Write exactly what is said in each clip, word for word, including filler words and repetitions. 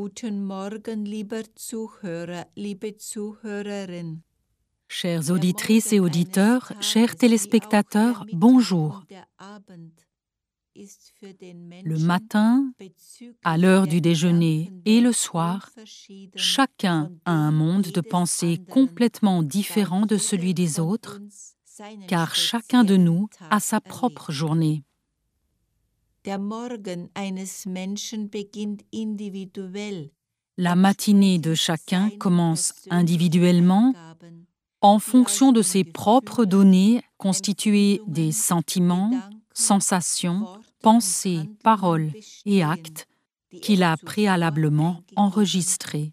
Guten Morgen, lieber Zuhörer, liebe Zuhörerin. Chères auditrices et auditeurs, chers téléspectateurs, bonjour. Le matin, à l'heure du déjeuner et le soir, chacun a un monde de pensée complètement différent de celui des autres, car chacun de nous a sa propre journée. La matinée de chacun commence individuellement en fonction de ses propres données constituées des sentiments, sensations, pensées, paroles et actes qu'il a préalablement enregistrés.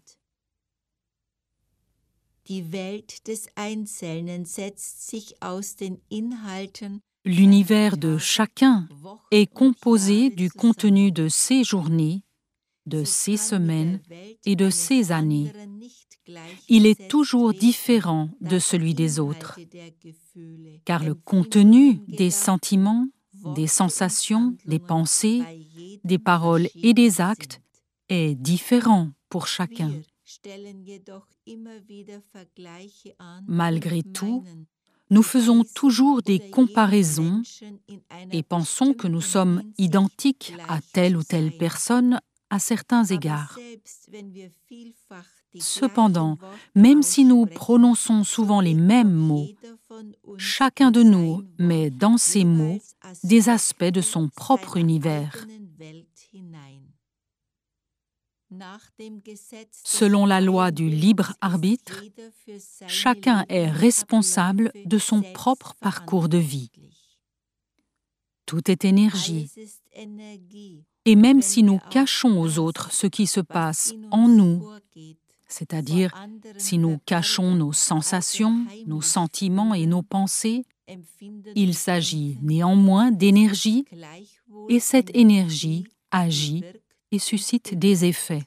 L'univers de chacun est composé du contenu de ses journées, de ses semaines et de ses années. Il est toujours différent de celui des autres, car le contenu des sentiments, des sensations, des pensées, des paroles et des actes est différent pour chacun. Malgré tout, nous faisons toujours des comparaisons et pensons que nous sommes identiques à telle ou telle personne à certains égards. Cependant, même si nous prononçons souvent les mêmes mots, chacun de nous met dans ces mots des aspects de son propre univers. Selon la loi du libre arbitre, chacun est responsable de son propre parcours de vie. Tout est énergie. Et même si nous cachons aux autres ce qui se passe en nous, c'est-à-dire si nous cachons nos sensations, nos sentiments et nos pensées, il s'agit néanmoins d'énergie et cette énergie agit et suscite des effets.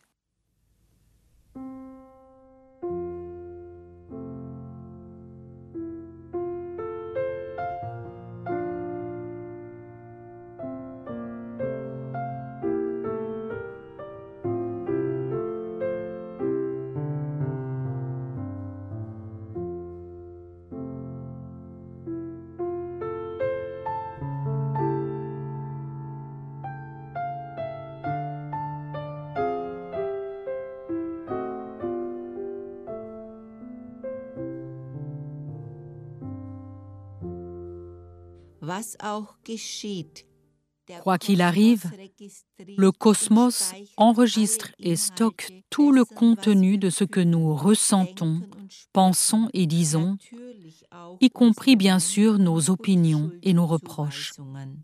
Quoi qu'il arrive, le cosmos enregistre et stocke tout le contenu de ce que nous ressentons, pensons et disons, y compris bien sûr nos opinions et nos reproches.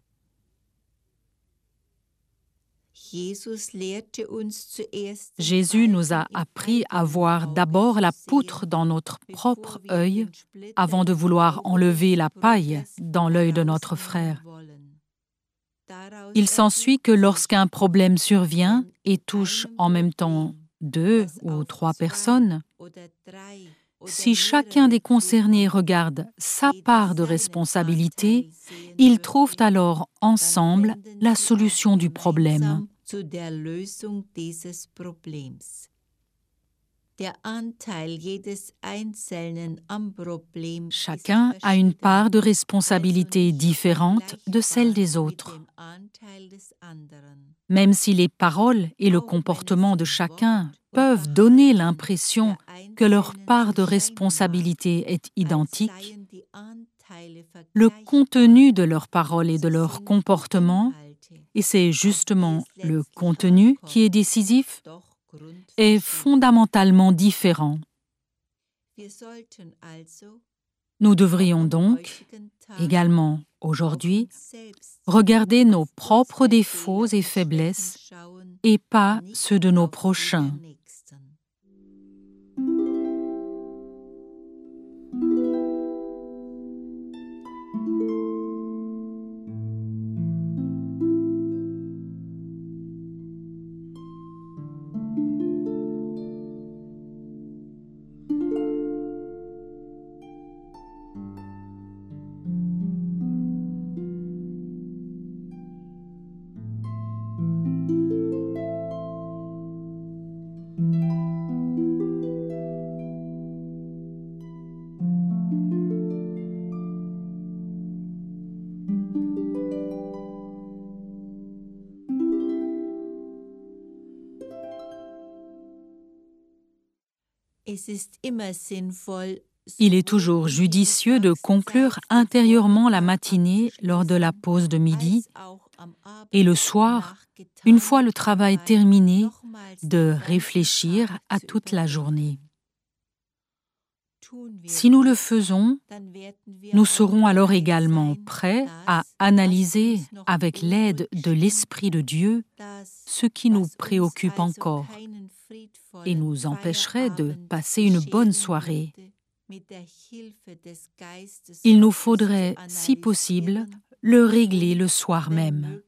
Jésus nous a appris à voir d'abord la poutre dans notre propre œil avant de vouloir enlever la paille dans l'œil de notre frère. Il s'ensuit que lorsqu'un problème survient et touche en même temps deux ou trois personnes, si chacun des concernés regarde sa part de responsabilité, ils trouvent alors ensemble la solution du problème. Chacun a une part de responsabilité différente de celle des autres. Même si les paroles et le comportement de chacun peuvent donner l'impression que leur part de responsabilité est identique, le contenu de leurs paroles et de leur comportement, et c'est justement le contenu qui est décisif, est fondamentalement différent. Nous devrions donc, également aujourd'hui, regarder nos propres défauts et faiblesses et pas ceux de nos prochains. Il est toujours judicieux de conclure intérieurement la matinée lors de la pause de midi et le soir, une fois le travail terminé, de réfléchir à toute la journée. Si nous le faisons, nous serons alors également prêts à analyser, avec l'aide de l'Esprit de Dieu, ce qui nous préoccupe encore et nous empêcherait de passer une bonne soirée. Il nous faudrait, si possible, le régler le soir même.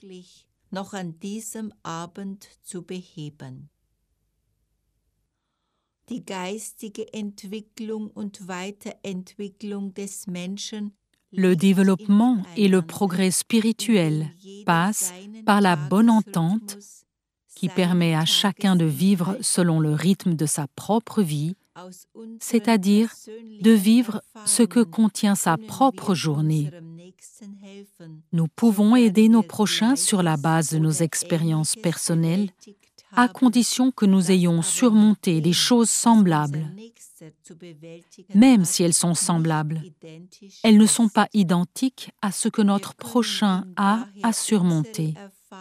Le développement et le progrès spirituel passent par la bonne entente qui permet à chacun de vivre selon le rythme de sa propre vie, c'est-à-dire de vivre ce que contient sa propre journée. Nous pouvons aider nos prochains sur la base de nos expériences personnelles, à condition que nous ayons surmonté des choses semblables. Même si elles sont semblables, elles ne sont pas identiques à ce que notre prochain a à surmonter.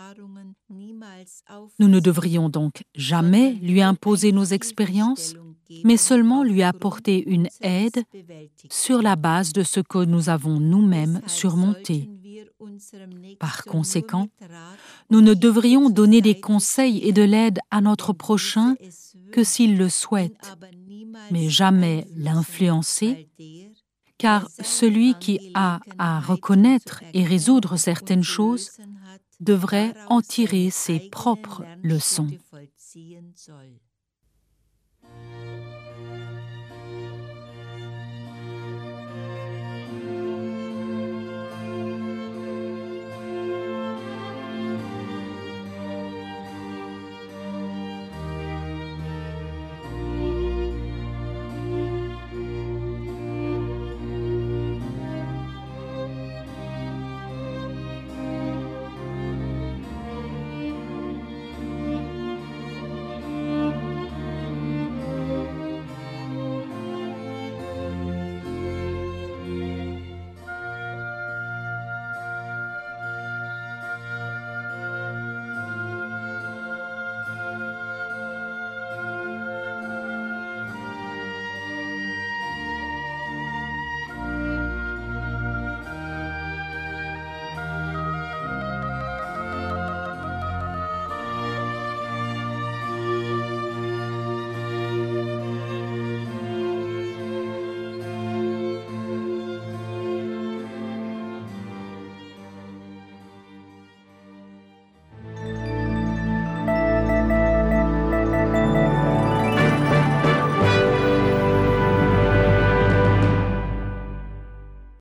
Nous ne devrions donc jamais lui imposer nos expériences, mais seulement lui apporter une aide sur la base de ce que nous avons nous-mêmes surmonté. Par conséquent, nous ne devrions donner des conseils et de l'aide à notre prochain que s'il le souhaite, mais jamais l'influencer, car celui qui a à reconnaître et résoudre certaines choses devrait en tirer ses propres leçons.